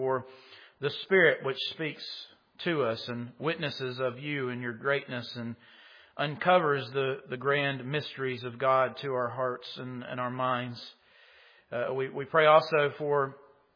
for the Spirit which speaks to us and witnesses of you and your greatness and uncovers the grand mysteries of God to our hearts and our minds. We pray also for,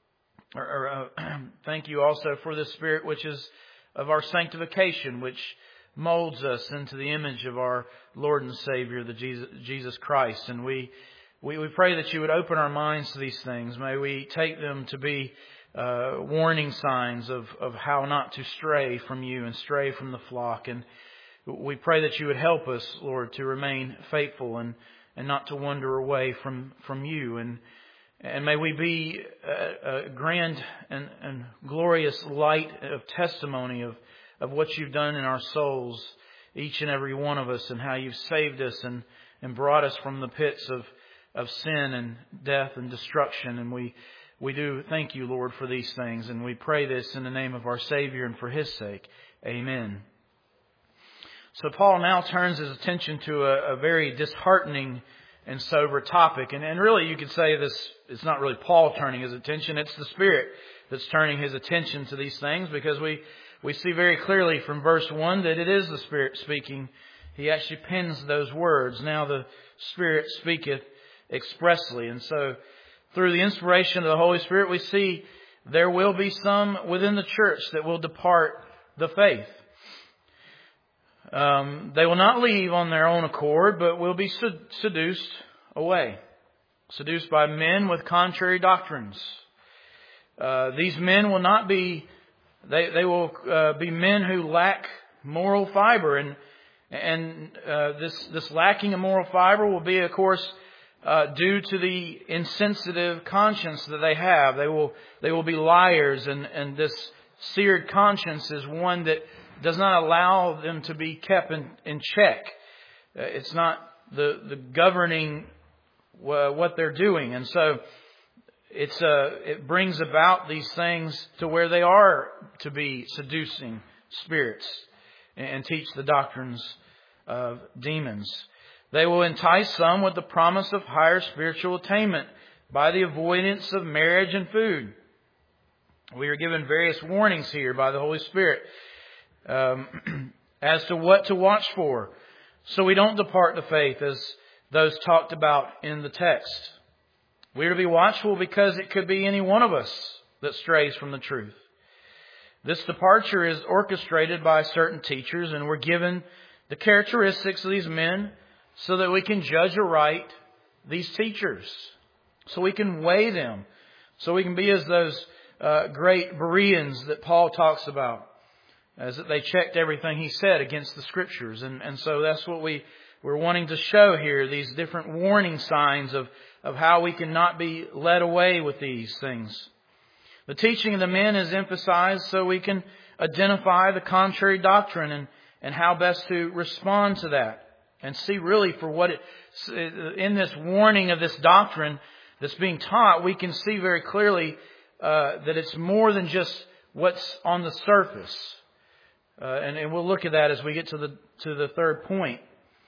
thank you also for the Spirit which is of our sanctification, which molds us into the image of our Lord and Savior, the Jesus Christ. And we pray that you would open our minds to these things. May we take them to be warning signs of how not to stray from you and stray from the flock. And we pray that you would help us, Lord, to remain faithful and not to wander away from you. And may we be a grand and glorious light of testimony of what you've done in our souls, each and every one of us, and how you've saved us and brought us from the pits of sin and death and destruction. And we do thank you, Lord, for these things. And we pray this in the name of our Savior and for His sake. Amen. So Paul now turns his attention to a very disheartening and sober topic. And really you could say this, it's not really Paul turning his attention, it's the Spirit that's turning his attention to these things, because we see very clearly from verse 1 that it is the Spirit speaking. He actually pens those words. Now the Spirit speaketh expressly. And so through the inspiration of the Holy Spirit, we see there will be some within the church that will depart the faith. They will not leave on their own accord, but will be seduced away. Seduced by men with contrary doctrines. These men will not be, they will be men who lack moral fiber. And this lacking of moral fiber will be, of course, due to the insensitive conscience that they have. They will be liars, and this seared conscience is one that does not allow them to be kept in check. It's not the governing what they're doing. And so it brings about these things to where they are to be seducing spirits and teach the doctrines of demons. They will entice some with the promise of higher spiritual attainment by the avoidance of marriage and food. We are given various warnings here by the Holy Spirit as to what to watch for, so we don't depart the faith as those talked about in the text. We are to be watchful because it could be any one of us that strays from the truth. This departure is orchestrated by certain teachers, and we're given the characteristics of these men so that we can judge aright these teachers, so we can weigh them, so we can be as those great Bereans that Paul talks about, as that they checked everything he said against the Scriptures. And so that's what we're wanting to show here, these different warning signs of how we cannot be led away with these things. The teaching of the men is emphasized so we can identify the contrary doctrine and how best to respond to that. And see really for what in this warning of this doctrine that's being taught, we can see very clearly that it's more than just what's on the surface. And we'll look at that as we get to the third point.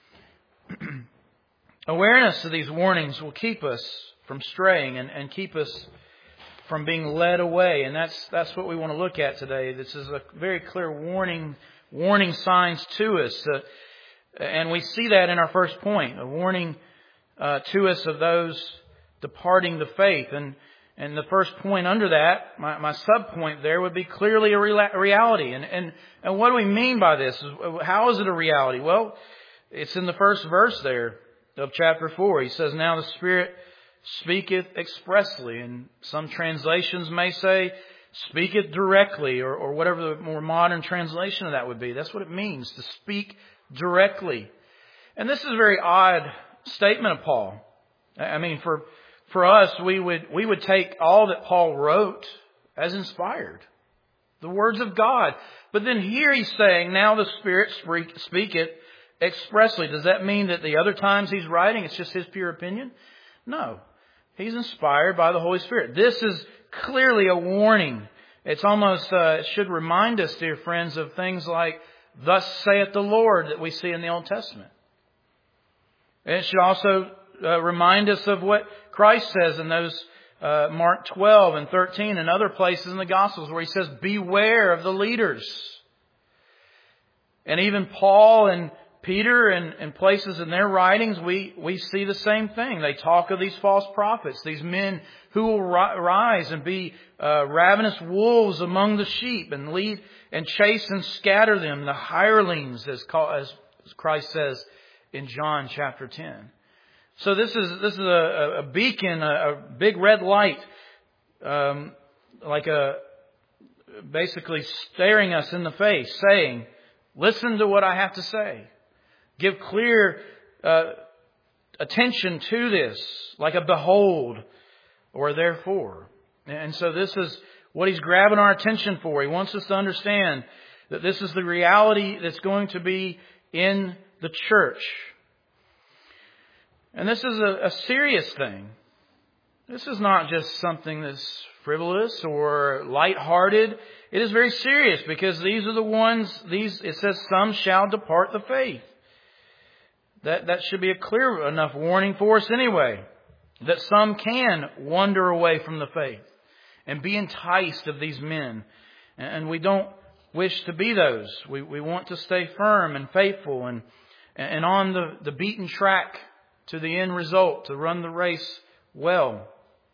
Awareness of these warnings will keep us from straying and keep us from being led away. And that's what we want to look at today. This is a very clear warning signs to us. And we see that in our first point, a warning to us of those departing the faith. And the first point under that, my sub-point there would be clearly a reality. And what do we mean by this? How is it a reality? Well, it's in the first verse there of chapter 4. He says, now the Spirit speaketh expressly. And some translations may say, speaketh directly, or whatever the more modern translation of that would be. That's what it means, to speak directly. And this is a very odd statement of Paul. I mean, for us, we would take all that Paul wrote as inspired, the words of God. But then here he's saying, now the Spirit speaketh expressly. Does that mean that the other times he's writing, it's just his pure opinion? No. He's inspired by the Holy Spirit. This is clearly a warning. It's almost, it should remind us, dear friends, of things like, thus saith the Lord, that we see in the Old Testament. And it should also remind us of what Christ says in those Mark 12 and 13 and other places in the Gospels where he says, beware of the leaders. And even Paul and Peter and places in their writings, we see the same thing. They talk of these false prophets, these men who will rise and be ravenous wolves among the sheep and lead and chase and scatter them, the hirelings, as Christ says in John chapter 10. So this is a beacon, a big red light, basically staring us in the face, saying, listen to what I have to say. Give clear attention to this, like a behold or a therefore. And so this is what he's grabbing our attention for. He wants us to understand that this is the reality that's going to be in the church. And this is a serious thing. This is not just something that's frivolous or lighthearted. It is very serious because these are the ones, it says some shall depart the faith. That should be a clear enough warning for us anyway. That some can wander away from the faith and be enticed of these men. And we don't wish to be those. We want to stay firm and faithful and on the beaten track to the end result, to run the race well.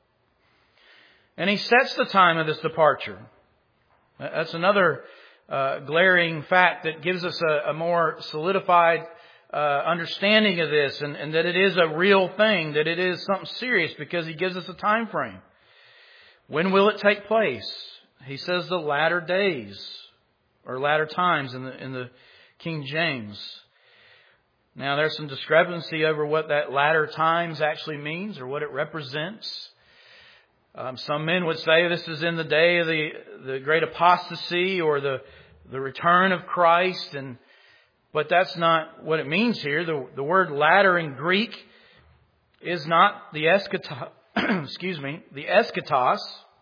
And he sets the time of this departure. That's another glaring fact that gives us a more solidified understanding of this, and that it is a real thing, that it is something serious, because he gives us a time frame. When will it take place? He says the latter days, or latter times in the King James. Now there's some discrepancy over what that latter times actually means or what it represents. Some men would say this is in the day of the great apostasy or the return of Christ, but that's not what it means here. The word latter in Greek is not the eschatos, the eschatos,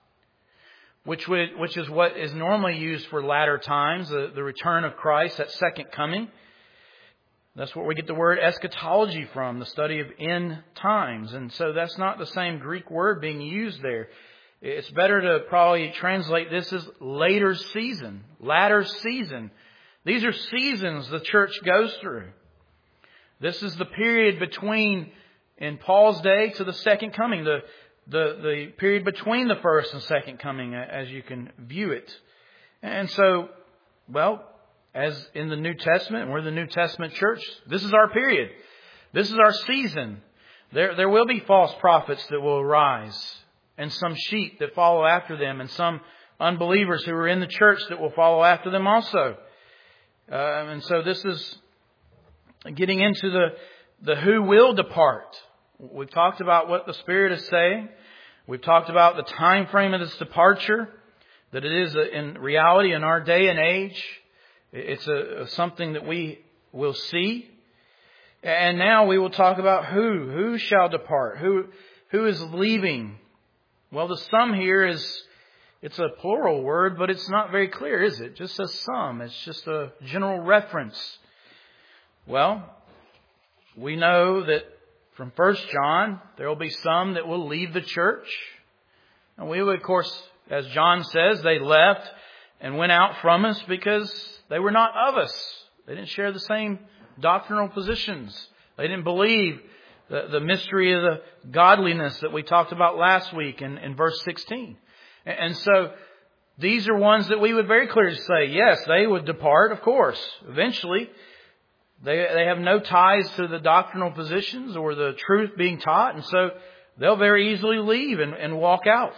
which is what is normally used for latter times, the return of Christ, that second coming. That's where we get the word eschatology from, the study of end times. And so that's not the same Greek word being used there. It's better to probably translate this as later season, latter season. These are seasons the church goes through. This is the period between, in Paul's day, to the second coming, the period between the first and second coming, as you can view it. And so, well, as in the New Testament, we're the New Testament church, this is our period. This is our season. There will be false prophets that will arise, and some sheep that follow after them, and some unbelievers who are in the church that will follow after them also. And so this is getting into the who will depart. We've talked about what the Spirit is saying. We've talked about the time frame of this departure, that it is in reality in our day and age. It's something that we will see. And now we will talk about who shall depart, who is leaving. Well, the some here it's a plural word, but it's not very clear, is it? It just says some. It's just a general reference. Well, we know that from 1 John, there will be some that will leave the church. And we will, of course, as John says, they left and went out from us because they were not of us. They didn't share the same doctrinal positions. They didn't believe the mystery of the godliness that we talked about last week in verse 16. And so these are ones that we would very clearly say, yes, they would depart, of course. Eventually, they have no ties to the doctrinal positions or the truth being taught. And so they'll very easily leave and walk out.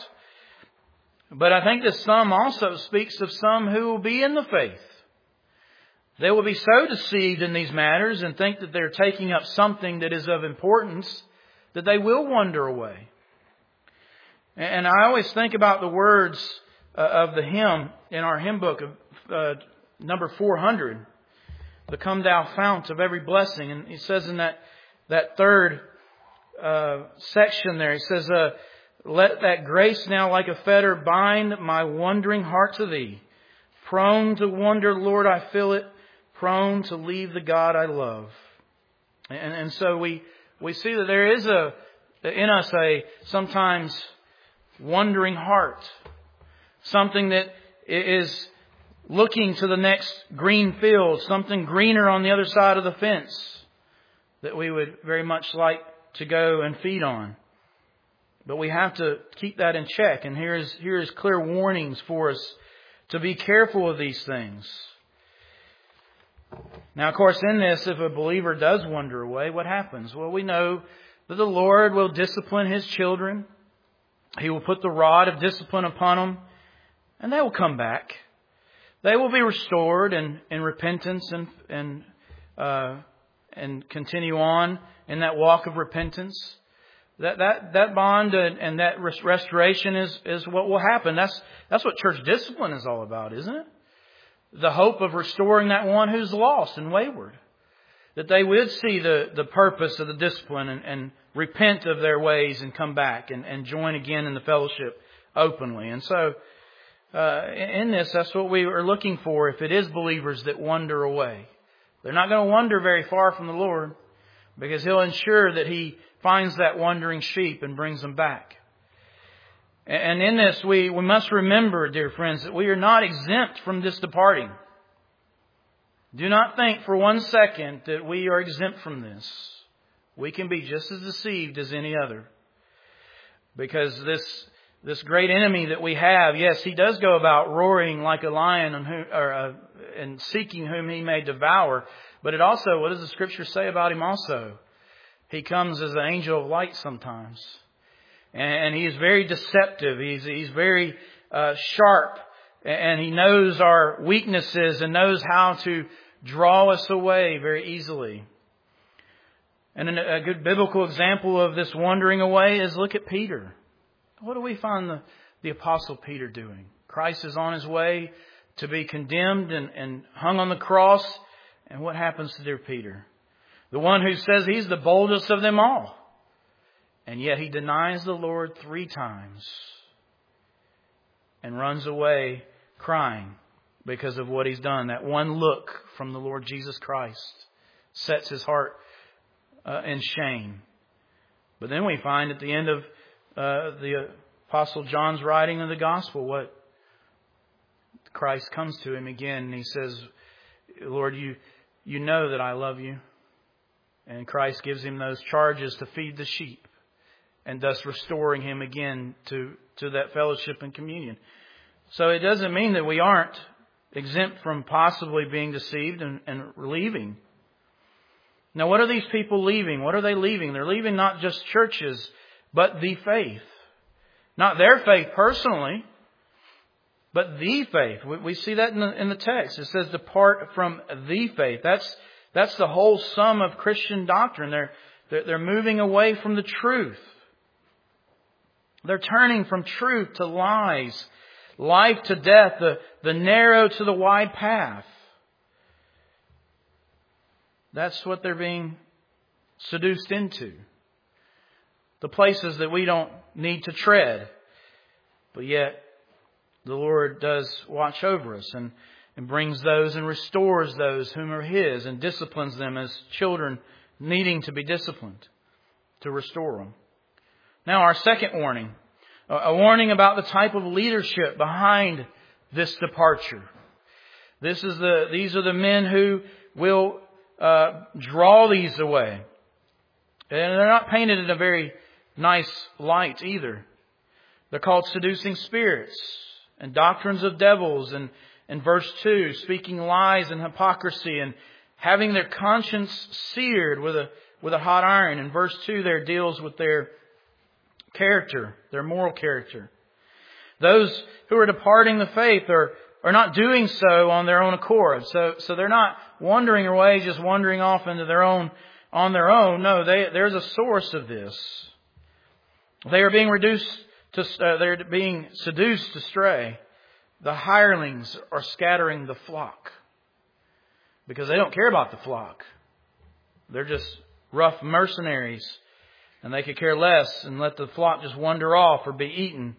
But I think that some also speaks of some who will be in the faith. They will be so deceived in these matters and think that they're taking up something that is of importance that they will wander away. And I always think about the words of the hymn in our hymn book of number 400, the Come Thou Fount of Every Blessing. And he says in that third section there, he says, let that grace now like a fetter bind my wandering heart to Thee. Prone to wander, Lord, I feel it. Prone to leave the God I love. And so we see that there is in us sometimes wondering heart. Something that is looking to the next green field, something greener on the other side of the fence that we would very much like to go and feed on. But we have to keep that in check. And here is clear warnings for us to be careful of these things. Now, of course, in this, if a believer does wander away, what happens? Well, we know that the Lord will discipline His children. He will put the rod of discipline upon them, and they will come back. They will be restored in repentance and continue on in that walk of repentance. That bond and that restoration is what will happen. That's what church discipline is all about, isn't it? The hope of restoring that one who's lost and wayward. That they would see the purpose of the discipline and repent of their ways and come back and join again in the fellowship openly. And so, in this, that's what we are looking for if it is believers that wander away. They're not going to wander very far from the Lord, because He'll ensure that He finds that wandering sheep and brings them back. And in this, we must remember, dear friends, that we are not exempt from this departing. Do not think for 1 second that we are exempt from this. We can be just as deceived as any other. Because this great enemy that we have, yes, he does go about roaring like a lion and seeking whom he may devour. But it also, what does the Scripture say about him also? He comes as an angel of light sometimes. And he is very deceptive. He's very sharp. And he knows our weaknesses and knows how to draw us away very easily. And a good biblical example of this wandering away is look at Peter. What do we find the Apostle Peter doing? Christ is on His way to be condemned and hung on the cross. And what happens to dear Peter? The one who says he's the boldest of them all. And yet he denies the Lord 3 times and runs away crying because of what he's done. That one look from the Lord Jesus Christ sets his heart in shame. But then we find at the end of the Apostle John's writing of the Gospel, what Christ comes to him again and He says, Lord, you know that I love you. And Christ gives him those charges to feed the sheep, and thus restoring him again to that fellowship and communion. So it doesn't mean that we aren't exempt from possibly being deceived and leaving. Now, what are these people leaving? What are they leaving? They're leaving not just churches, but the faith. Not their faith personally, but the faith. We see that in the text. It says, depart from the faith. That's the whole sum of Christian doctrine. They're moving away from the truth. They're turning from truth to lies, life to death, the narrow to the wide path. That's what they're being seduced into. The places that we don't need to tread. But yet, the Lord does watch over us and brings those and restores those whom are His and disciplines them as children needing to be disciplined to restore them. Now, our second warning, a warning about the type of leadership behind this departure. These are the men who will draw these away. And they're not painted in a very nice light either. They're called seducing spirits and doctrines of devils, and in verse 2, speaking lies and hypocrisy and having their conscience seared with a hot iron. In verse 2 there deals with their character, their moral character. Those who are departing the faith are not doing so on their own accord. So they're not wandering away, just wandering off into on their own. No, there's a source of this. They are being they're being seduced astray. The hirelings are scattering the flock because they don't care about the flock. They're just rough mercenaries, and they could care less and let the flock just wander off or be eaten.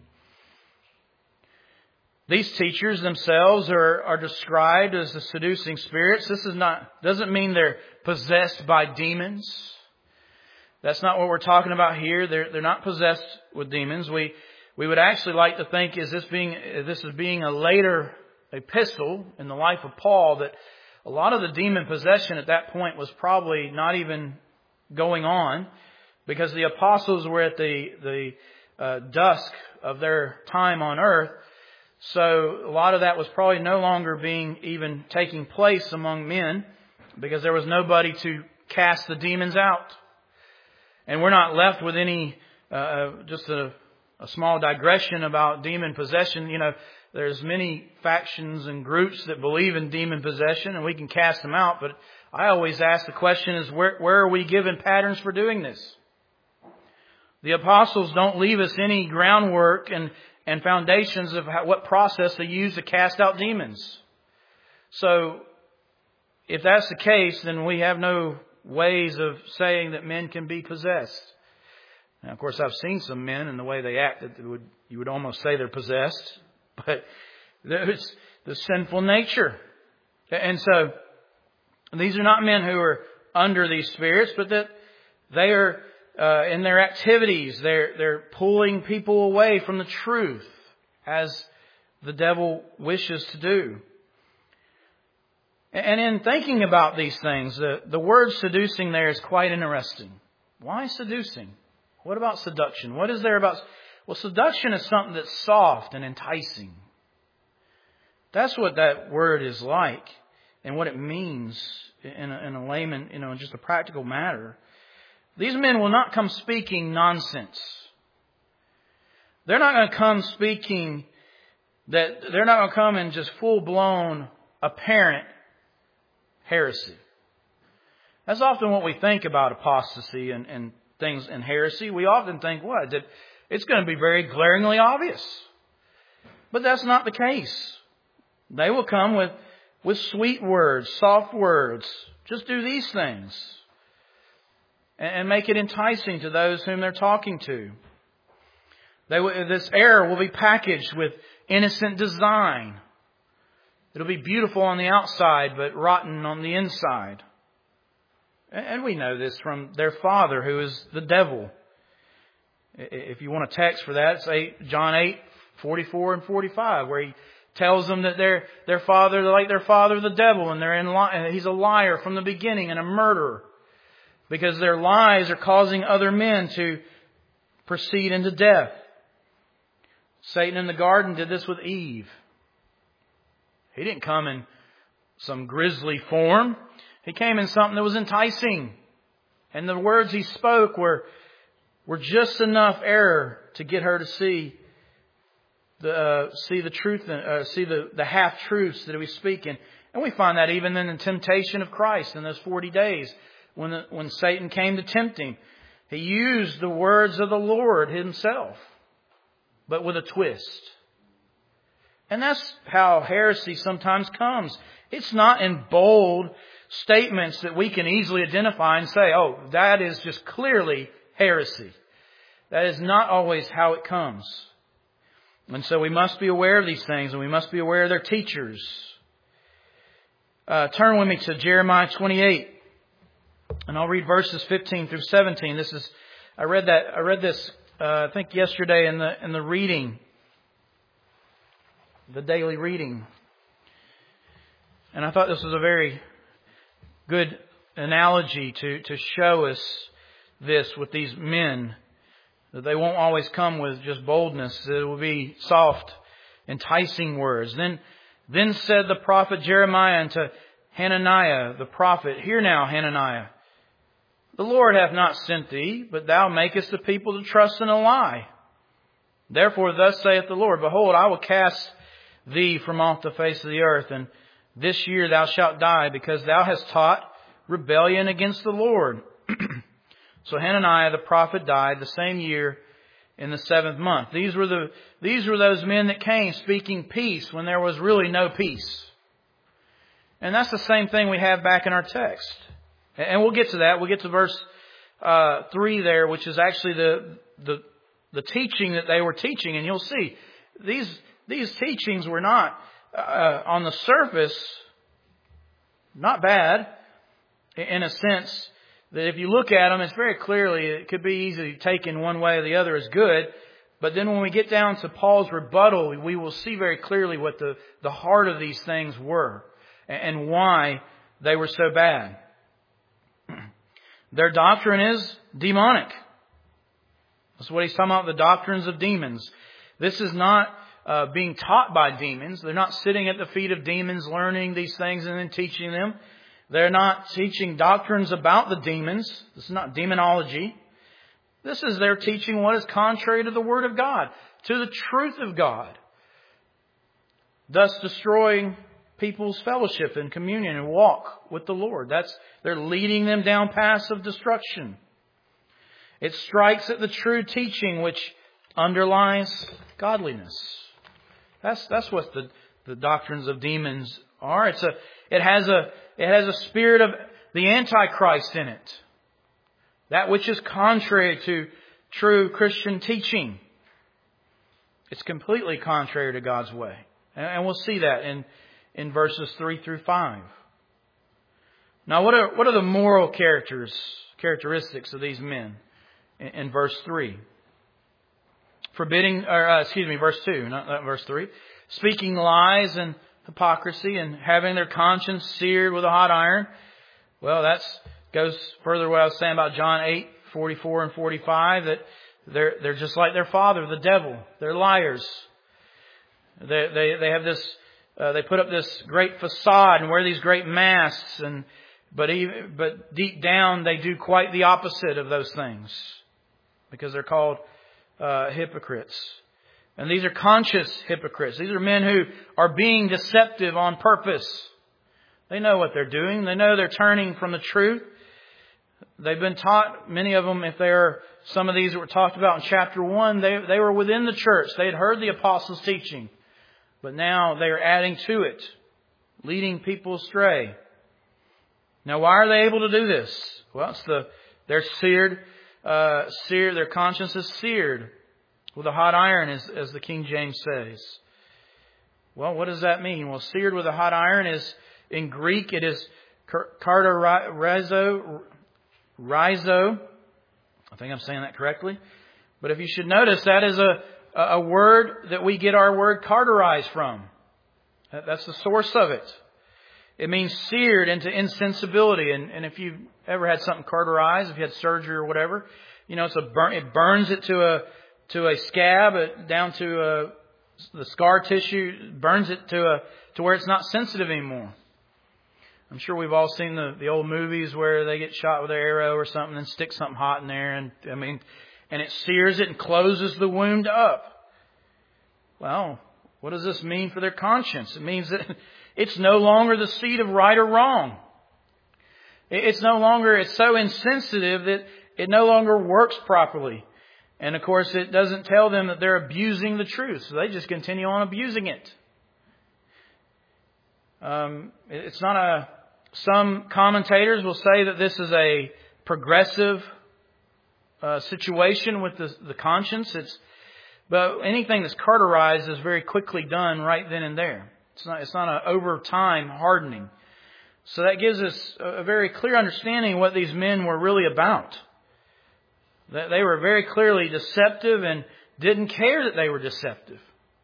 These teachers themselves are described as the seducing spirits. This doesn't mean they're possessed by demons. That's not what we're talking about here. They're not possessed with demons. we would actually like to think this is being a later epistle in the life of Paul, that a lot of the demon possession at that point was probably not even going on, because the apostles were at the dusk of their time on earth. So a lot of that was probably no longer even taking place among men, because there was nobody to cast the demons out. And we're not left with any, just a small digression about demon possession. There's many factions and groups that believe in demon possession, and we can cast them out. But I always ask the question is, where are we given patterns for doing this? The apostles don't leave us any groundwork and foundations of what process they use to cast out demons. So if that's the case, then we have no ways of saying that men can be possessed. Now, of course, I've seen some men and the way they act that you would almost say they're possessed, but there's the sinful nature. And so these are not men who are under these spirits, but that they are in their activities, they're pulling people away from the truth, as the devil wishes to do. And in thinking about these things, the word seducing there is quite interesting. Why seducing? What about seduction? What is there about? Well, seduction is something that's soft and enticing. That's what that word is like, and what it means in a layman, in just a practical matter. These men will not come speaking nonsense. They're not going to come speaking they're not going to come in just full-blown, apparent heresy. That's often what we think about apostasy and things in heresy. We often think, that it's going to be very glaringly obvious. But that's not the case. They will come with sweet words, soft words. Just do these things. And make it enticing to those whom they're talking to. This error will be packaged with innocent design. It'll be beautiful on the outside, but rotten on the inside. And we know this from their father, who is the devil. If you want a text for that, it's John 8:44 and 45, where he tells them that their father, they're like their father, the devil, and he's a liar from the beginning and a murderer. Because their lies are causing other men to proceed into death. Satan in the garden did this with Eve. He didn't come in some grisly form. He came in something that was enticing. And the words he spoke were just enough error to get her to see the truth, see the half truths that he was speaking. And we find that even in the temptation of Christ in those 40 days. When Satan came to tempt him, he used the words of the Lord himself, but with a twist. And that's how heresy sometimes comes. It's not in bold statements that we can easily identify and say, that is just clearly heresy. That is not always how it comes. And so we must be aware of these things, and we must be aware of their teachers. Turn with me to Jeremiah 28. And I'll read verses 15 through 17. I read this I think yesterday in the reading, the daily reading. And I thought this was a very good analogy to show us this with these men, that they won't always come with just boldness. It will be soft, enticing words. Then said the prophet Jeremiah unto Hananiah the prophet, Hear now, Hananiah, the Lord hath not sent thee, but thou makest the people to trust in a lie. Therefore thus saith the Lord, Behold, I will cast thee from off the face of the earth, and this year thou shalt die, because thou hast taught rebellion against the Lord. So Hananiah the prophet died the same year in the 7th month. These were those men that came speaking peace when there was really no peace. And that's the same thing we have back in our text. And we'll get to that. We'll get to verse 3 there, which is actually the teaching that they were teaching. And you'll see these teachings were not on the surface not bad, in a sense that if you look at them, it's very clearly, it could be easily taken one way or the other as good. But then when we get down to Paul's rebuttal, we will see very clearly what the heart of these things were and why they were so bad. Their doctrine is demonic. That's what he's talking about, the doctrines of demons. This is not being taught by demons. They're not sitting at the feet of demons learning these things and then teaching them. They're not teaching doctrines about the demons. This is not demonology. This is their teaching what is contrary to the Word of God, to the truth of God, thus destroying people's fellowship and communion and walk with the Lord. They're leading them down paths of destruction. It strikes at the true teaching which underlies godliness. That's what the doctrines of demons are. It has a spirit of the Antichrist in it. That which is contrary to true Christian teaching. It's completely contrary to God's way. And we'll see that in verses 3 through 5. Now, what are the moral characteristics of these men in verse 3? Verse 2, not verse 3. Speaking lies and hypocrisy and having their conscience seared with a hot iron. Well, that goes further what I was saying about John 8:44 and 45, that they're just like their father, the devil. They're liars. They have this. They put up this great facade and wear these great masks, but deep down they do quite the opposite of those things, because they're called hypocrites. And these are conscious hypocrites. These are men who are being deceptive on purpose. They know what they're doing. They know they're turning from the truth. They've been taught, many of them, some of these that were talked about in chapter 1, they were within the church. They had heard the apostles' teaching. But now they are adding to it, leading people astray. Now, why are they able to do this? Well, they're seared. Their conscience is seared with a hot iron, as the King James says. Well, what does that mean? Well, seared with a hot iron is, in Greek, it is kartorizo. I think I'm saying that correctly. But if you should notice, that is a word that we get our word cauterize from. That's the source of it. It means seared into insensibility. And if you've ever had something cauterized, if you had surgery or whatever, it burns it to a scab, down to the scar tissue, burns it to where it's not sensitive anymore. I'm sure we've all seen the old movies where they get shot with an arrow or something and stick something hot in there, and it sears it and closes the wound up. Well, what does this mean for their conscience? It means that it's no longer the seat of right or wrong. It's so insensitive that it no longer works properly. And of course, it doesn't tell them that they're abusing the truth, so they just continue on abusing it. It's not some commentators will say that this is a progressive situation with the conscience. But anything that's cauterized is very quickly done right then and there. It's not an over time hardening. So that gives us a very clear understanding of what these men were really about. They were very clearly deceptive and didn't care that they were deceptive.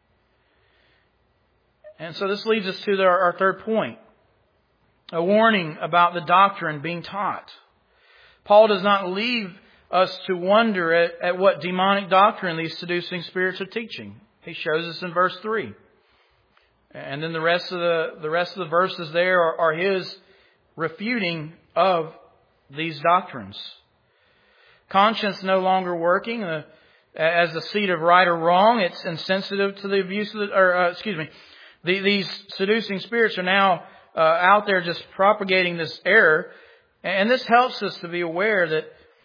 And so this leads us to our third point. A warning about the doctrine being taught. Paul does not leave us to wonder at what demonic doctrine these seducing spirits are teaching. He shows us in verse 3. And then the rest of the verses there are his refuting of these doctrines. Conscience no longer working as the seat of right or wrong. It's insensitive to the abuse of these seducing spirits are now out there just propagating this error. And this helps us to be aware that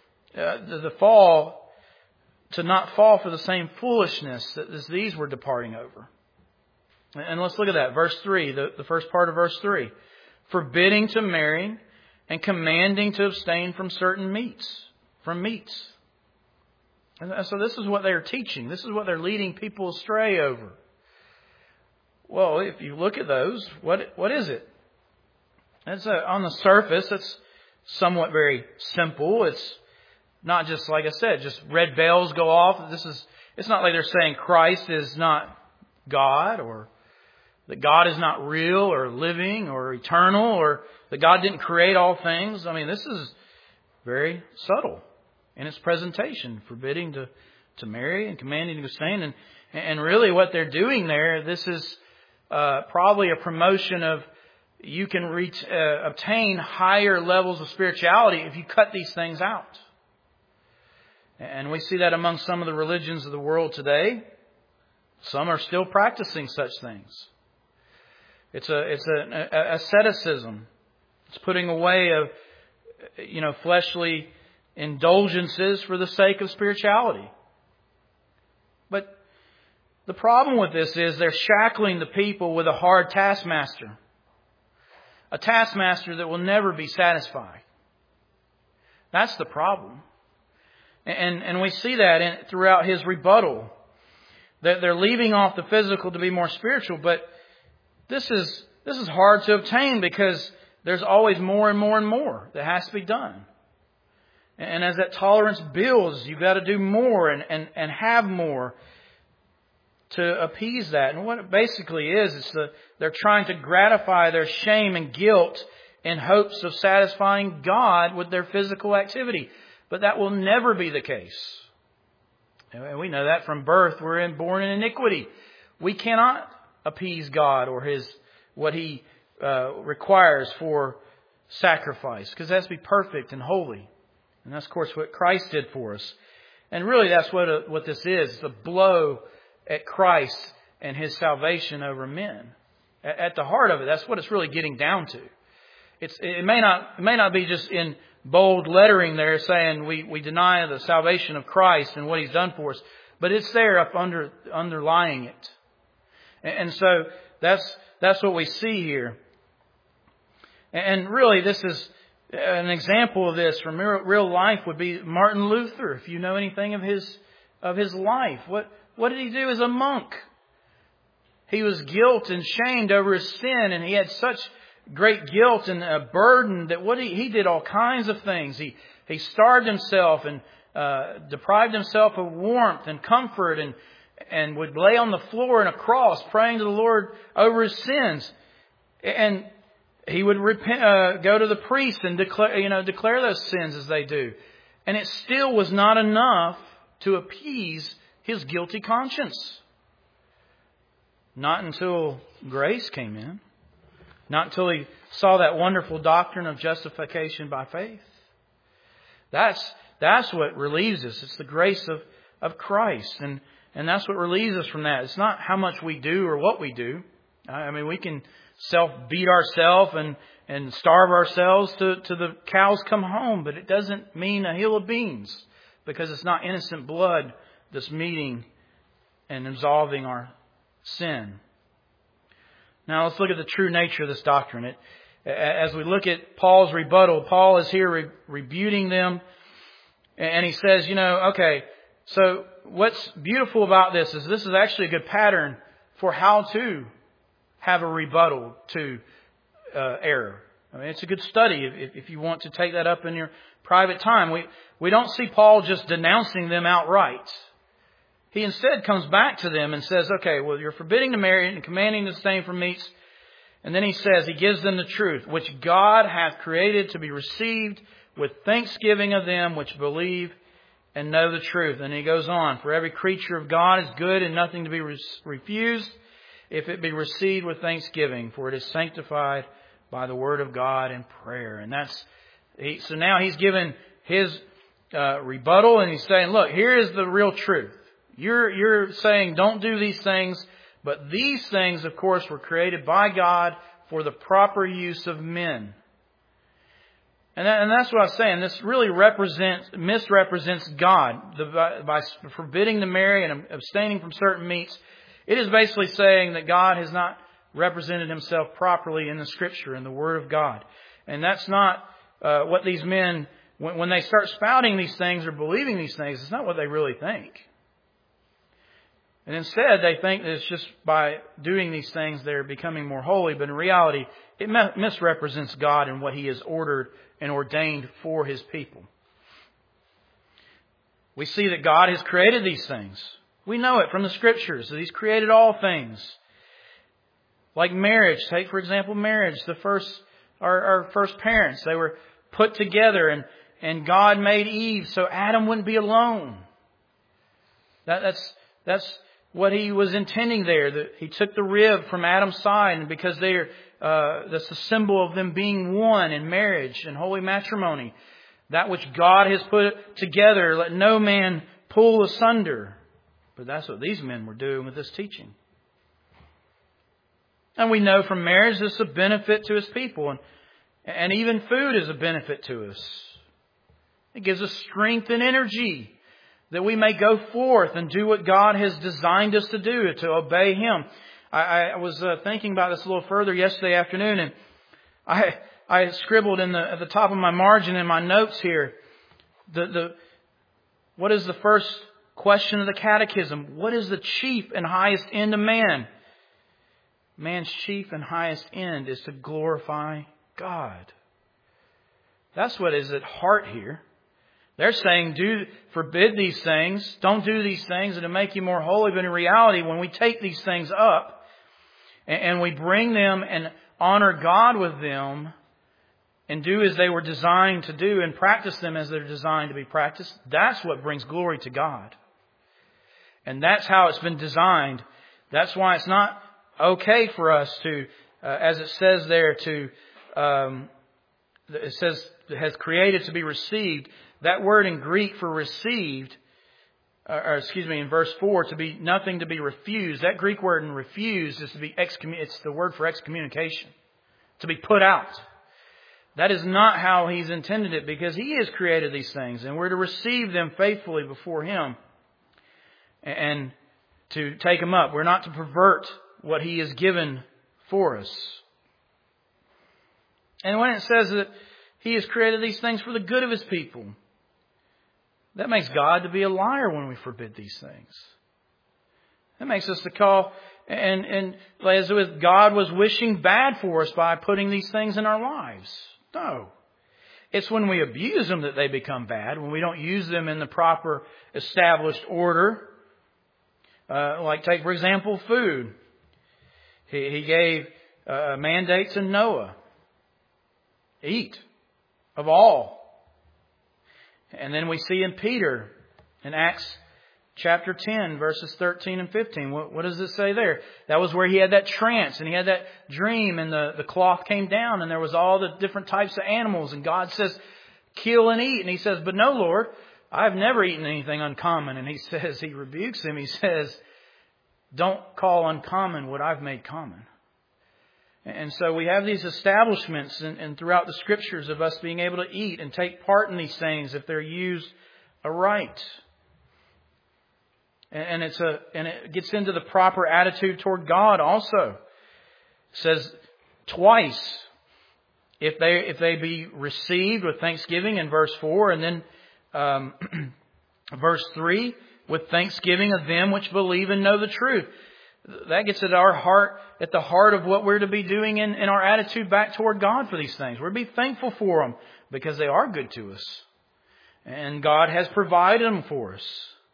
to not fall for the same foolishness that these were departing over. And let's look at that. Verse 3, the first part of verse 3. Forbidding to marry and commanding to abstain from certain meats. From meats. And so this is what they're teaching. This is what they're leading people astray over. Well, if you look at those, what is it? On the surface, it's somewhat very simple. It's not just, like I said, just red bells go off. It's not like they're saying Christ is not God, or that God is not real or living or eternal, or that God didn't create all things. I mean, this is very subtle in its presentation, forbidding to marry and commanding to abstain. And really what they're doing there, this is probably a promotion of you can obtain higher levels of spirituality if you cut these things out. And we see that among some of the religions of the world today. Some are still practicing such things. It's an asceticism. It's putting away of, fleshly indulgences for the sake of spirituality. But the problem with this is they're shackling the people with a hard taskmaster. A taskmaster that will never be satisfied. That's the problem. And we see that throughout his rebuttal. That they're leaving off the physical to be more spiritual, but this is hard to obtain because there's always more and more and more that has to be done. And as that tolerance builds, you've got to do more and have more to appease that. And what it basically is they're trying to gratify their shame and guilt in hopes of satisfying God with their physical activity. But that will never be the case. And we know that from birth. We're born in iniquity. We cannot appease God or what He requires for sacrifice, because it has to be perfect and holy. And that's, of course, what Christ did for us. And really, that's what this is. It's a blow at Christ and His salvation over men. At the heart of it, that's what it's really getting down to. It may not be just in bold lettering there saying we deny the salvation of Christ and what He's done for us, but it's there up underlying it. And so that's what we see here. And really, this is an example of this from real life would be Martin Luther. If you know anything of his life, what did he do as a monk? He was guilt and shamed over his sin, and he had such great guilt and a burden that he did all kinds of things. He starved himself and deprived himself of warmth and comfort, and would lay on the floor in a cross praying to the Lord over his sins. And he would repent, go to the priest and declare those sins as they do. And it still was not enough to appease his guilty conscience. Not until grace came in. Not until he saw that wonderful doctrine of justification by faith. That's what relieves us. It's the grace of Christ. And that's what relieves us from that. It's not how much we do or what we do. I mean, we can self-beat ourselves and starve ourselves to the cows come home. But it doesn't mean a hill of beans. Because it's not innocent blood that's meeting and absolving our sin. Now let's look at the true nature of this doctrine. As we look at Paul's rebuttal, Paul is here rebuting them. And he says, okay, so what's beautiful about this is actually a good pattern for how to have a rebuttal to error. I mean, it's a good study if you want to take that up in your private time. We don't see Paul just denouncing them outright. He instead comes back to them and says, okay, well, you're forbidding to marry and commanding to abstain from meats. And then he gives them the truth, which God hath created to be received with thanksgiving of them which believe and know the truth. And he goes on, for every creature of God is good and nothing to be refused if it be received with thanksgiving, for it is sanctified by the word of God and prayer. And so now he's given his rebuttal, and he's saying, look, here is the real truth. You're saying don't do these things, but these things, of course, were created by God for the proper use of men. And that's what I was saying. This really misrepresents God by forbidding to marry and abstaining from certain meats. It is basically saying that God has not represented Himself properly in the Scripture, in the Word of God. And that's not what these men, when they start spouting these things or believing these things, it's not what they really think. And instead, they think that it's just by doing these things they're becoming more holy. But in reality, it misrepresents God and what He has ordered and ordained for His people. We see that God has created these things. We know it from the Scriptures that He's created all things. Like marriage. Take, for example, marriage. Our first parents, they were put together and God made Eve so Adam wouldn't be alone. That's what He was intending there. That He took the rib from Adam's side, and because that's the symbol of them being one in marriage and holy matrimony. That which God has put together, let no man pull asunder. But that's what these men were doing with this teaching. And we know from marriage this is a benefit to His people. And even food is a benefit to us. It gives us strength and energy that we may go forth and do what God has designed us to do, to obey Him. I was thinking about this a little further yesterday afternoon, and I scribbled at the top of my margin in my notes here, what is the first question of the catechism? What is the chief and highest end of man? Man's chief and highest end is to glorify God. That's what is at heart here. They're saying, forbid these things. Don't do these things that'll make you more holy. But in reality, when we take these things up and we bring them and honor God with them and do as they were designed to do and practice them as they're designed to be practiced, that's what brings glory to God. And that's how it's been designed. That's why it's not okay for us to, as it says there, it says has created to be received. That word in Greek for received, in verse 4, to be nothing to be refused. That Greek word in refused is to be it's the word for excommunication, to be put out. That is not how He's intended it, because He has created these things, and we're to receive them faithfully before Him and to take them up. We're not to pervert what He has given for us. And when it says that He has created these things for the good of His people, that makes God to be a liar when we forbid these things. That makes us to call, and as if God was wishing bad for us by putting these things in our lives. No. It's when we abuse them that they become bad, when we don't use them in the proper established order. Like take, for example, food. He gave mandates in Noah. Eat of all. And then we see in Peter in Acts chapter 10, verses 13 and 15. What does it say there? That was where he had that trance and he had that dream, and the cloth came down and there was all the different types of animals. And God says, kill and eat. And he says, but no, Lord, I've never eaten anything uncommon. And he rebukes him. He says, don't call uncommon what I've made common. And so we have these establishments and throughout the Scriptures of us being able to eat and take part in these things if they're used aright. And it gets into the proper attitude toward God also. It says twice, if they be received with thanksgiving in verse 4, and then verse 3, with thanksgiving of them which believe and know the truth. That gets at our heart, at the heart of what we're to be doing in our attitude back toward God for these things. We're to be thankful for them because they are good to us. And God has provided them for us.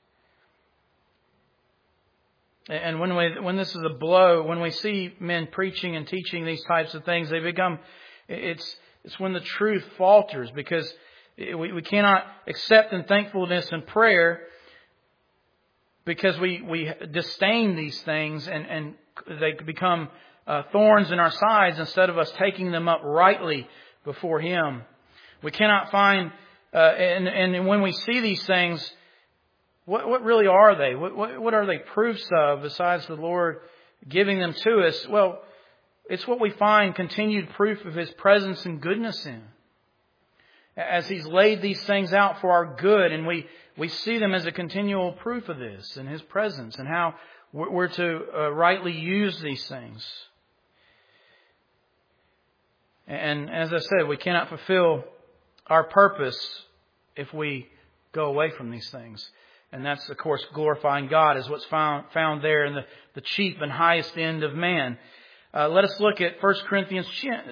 And when this is a blow, when we see men preaching and teaching these types of things, it's when the truth falters, because we cannot accept in thankfulness and prayer because we disdain these things and they become thorns in our sides instead of us taking them up rightly before Him. We cannot find, and when we see these things, what really are they? What are they proofs of besides the Lord giving them to us? Well, it's what we find continued proof of His presence and goodness in. As He's laid these things out for our good, and we see them as a continual proof of this and His presence and how we're to rightly use these things. And as I said, we cannot fulfill our purpose if we go away from these things. And that's, of course, glorifying God is what's found there in the chief and highest end of man. Let us look at 1 Corinthians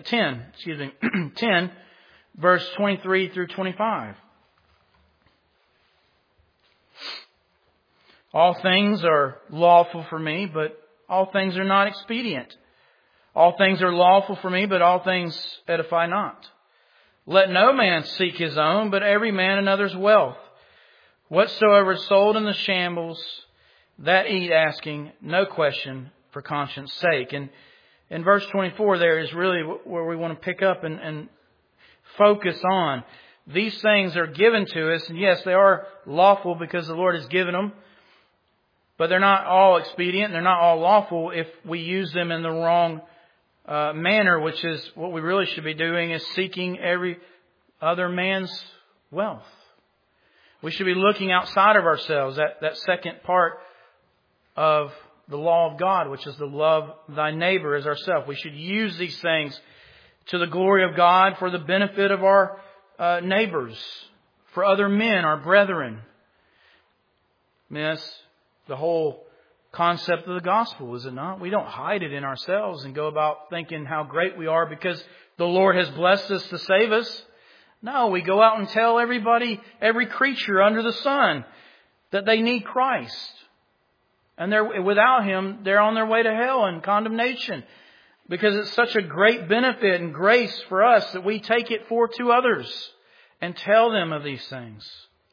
10, verse 23 through 25. All things are lawful for me, but all things are not expedient. All things are lawful for me, but all things edify not. Let no man seek his own, but every man another's wealth. Whatsoever is sold in the shambles, that eat, asking no question for conscience sake. And in verse 24 there is really where we want to pick up and focus on. These things are given to us, and yes, they are lawful because the Lord has given them, but they're not all expedient. They're not all lawful if we use them in the wrong manner, which is what we really should be doing, is seeking every other man's wealth. We should be looking outside of ourselves, that second part of the law of God, which is to love thy neighbor as ourselves. We should use these things to the glory of God for the benefit of our neighbors, for other men, our brethren. I mean, that's the whole concept of the gospel, is it not? We don't hide it in ourselves and go about thinking how great we are because the Lord has blessed us to save us. No, we go out and tell everybody, every creature under the sun, that they need Christ. And without Him, they're on their way to hell and condemnation. Because it's such a great benefit and grace for us that we take it forth to others and tell them of these things.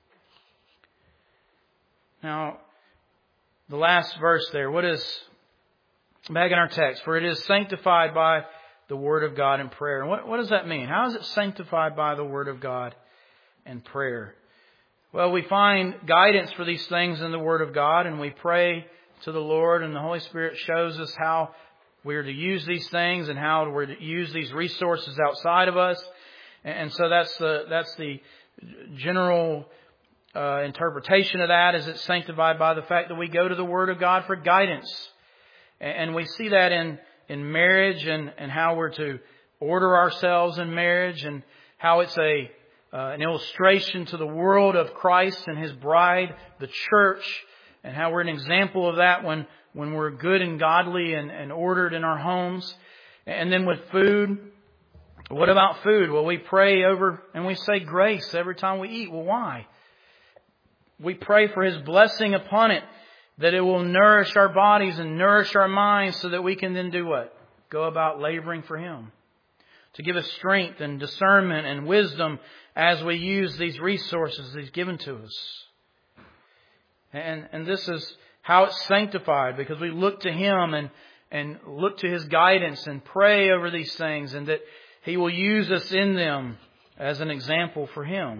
Now, the last verse there, what is, back in our text, for it is sanctified by the Word of God and prayer. And what does that mean? How is it sanctified by the Word of God and prayer? Well, we find guidance for these things in the Word of God, and we pray to the Lord, and the Holy Spirit shows us how we're to use these things and how we're to use these resources outside of us. And so that's the general interpretation of that, is it's sanctified by the fact that we go to the Word of God for guidance. And we see that in marriage and how we're to order ourselves in marriage, and how it's an illustration to the world of Christ and His bride, the church, and how we're an example of that when we're good and godly and ordered in our homes. And then with food, what about food? Well, we pray over and we say grace every time we eat. Well, why? We pray for His blessing upon it, that it will nourish our bodies and nourish our minds so that we can then do what? Go about laboring for Him. To give us strength and discernment and wisdom as we use these resources He's given to us. And this is how it's sanctified, because we look to Him and look to His guidance and pray over these things, and that He will use us in them as an example for Him.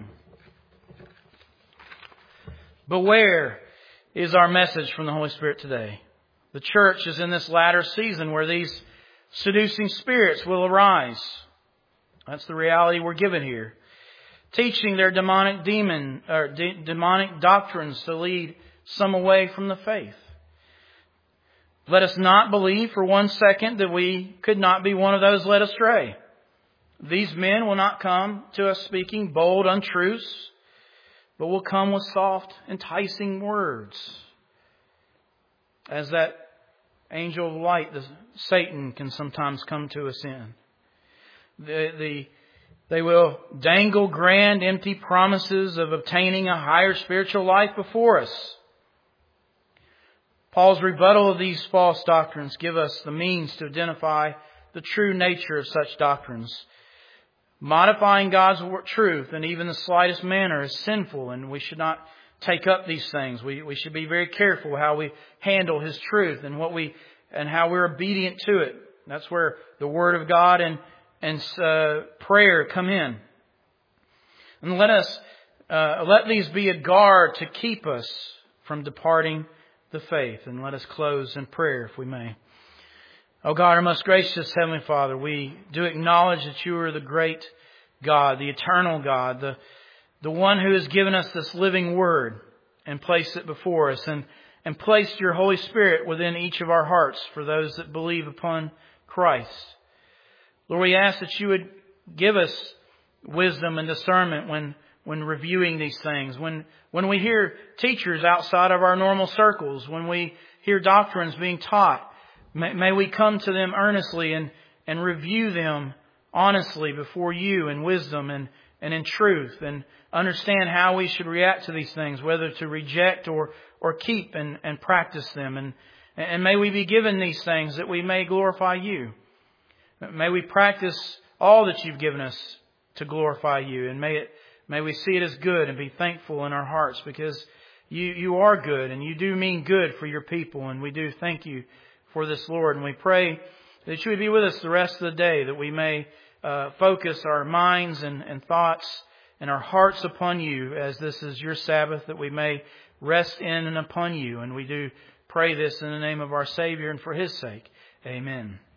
Beware is our message from the Holy Spirit today. The church is in this latter season where these seducing spirits will arise. That's the reality we're given here. Teaching their demonic doctrines to lead some away from the faith. Let us not believe for 1 second that we could not be one of those led astray. These men will not come to us speaking bold untruths, but will come with soft, enticing words. As that angel of light, Satan, can sometimes come to us in. They will dangle grand, empty promises of obtaining a higher spiritual life before us. Paul's rebuttal of these false doctrines give us the means to identify the true nature of such doctrines. Modifying God's truth in even the slightest manner is sinful, and we should not take up these things. We should be very careful how we handle His truth and how we're obedient to it. That's where the Word of God and prayer come in. And let these be a guard to keep us from departing the faith. And let us close in prayer, if we may. Oh God, our most gracious Heavenly Father, we do acknowledge that You are the great God, the eternal God, the one who has given us this living Word and placed it before us, and placed Your Holy Spirit within each of our hearts for those that believe upon Christ. Lord, we ask that You would give us wisdom and discernment when reviewing these things. When we hear teachers outside of our normal circles, when we hear doctrines being taught, may we come to them earnestly and review them honestly before You in wisdom and in truth, and understand how we should react to these things, whether to reject or keep and practice them. And may we be given these things that we may glorify You. May we practice all that You've given us to glorify You. And may we see it as good and be thankful in our hearts, because You are good and You do mean good for Your people. And we do thank You for this, Lord. And we pray that You would be with us the rest of the day, that we may focus our minds and thoughts and our hearts upon You, as this is Your Sabbath, that we may rest in and upon You. And we do pray this in the name of our Savior and for His sake. Amen.